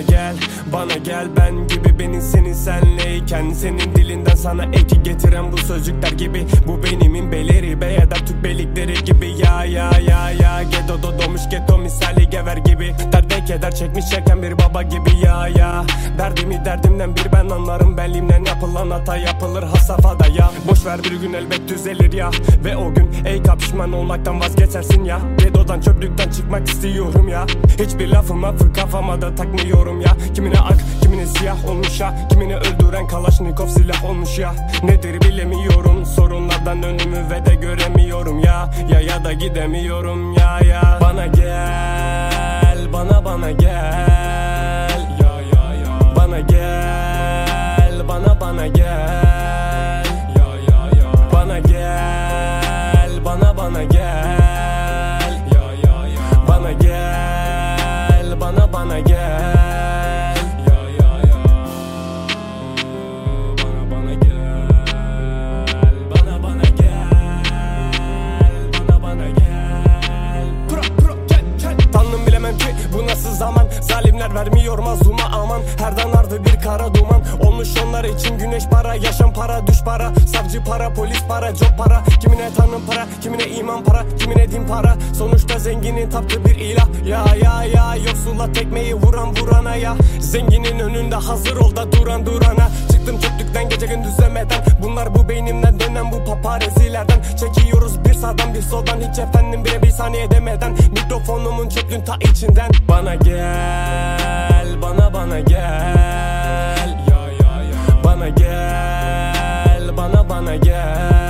gel, bana gel. Ben gibi benim senin senleyken, senin dilinden sana eki getiren bu sözcükler gibi. Bu benimin beleri beyeder Türk belikleri gibi. Ya getoda doğmuş geto misali gever gibi. Derde keder çekmiş çeken bir baba gibi ya. Derdimi derdimden bir ben anlarım, benliğimden yapılan hata yapılır has safhada ya. Boş ver bir gün elbet düzelir ya. Ve o gün ey kapışman olmaktan vazgeçersin ya. Getodan çöplükten çıkmak istiyorum ya. Hiçbir lafıma kafama da takmıyorum ya. Kimine ak kimine siyah olmuş ya. Kimini öldüren Kalaşnikov silah olmuş ya. Nedir bilemiyorum, sorunlardan önümü ve de göremiyorum ya da gidemiyorum ya. Bana gel, bana gel. Bana gel, bana gel. Bana gel, bana gel. Bana gel, bana gel. Bu nasıl zaman? Zalimler vermiyor mazluma aman. Herden ardı bir kara duman olmuş onlar için. Güneş para, yaşam para, düş para. Savcı para, polis para, job para. Kimine tanrım para, kimine iman para, kimine din para. Sonuçta zenginin taptığı bir ilah. Ya yoksula tekmeyi vuran vurana ya. Zenginin önünde hazır ol da duran durana. Çıktım çöplükten gece gündüz demeden. Bunlar bu beynimden dönen bu paparezilerden. Çekiyoruz bir sağdan bir soldan. Hiç efendim bile bir saniye demeden. Mikrofonumun çöplüğün ta içinden. Bana gel, bana gel. Bana gel, bana gel.